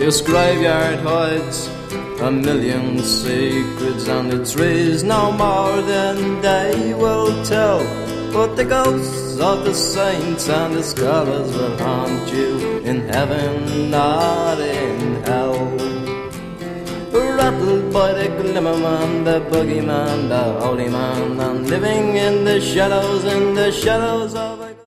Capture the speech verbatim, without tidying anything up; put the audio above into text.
This graveyard hides a million secrets, and the trees no more than they will tell. But the ghosts of the saints and the scholars will haunt you in heaven, not in hell. Rattled by the glimmer man, the boogeyman, the holy man, and living in the shadows, in the shadows of a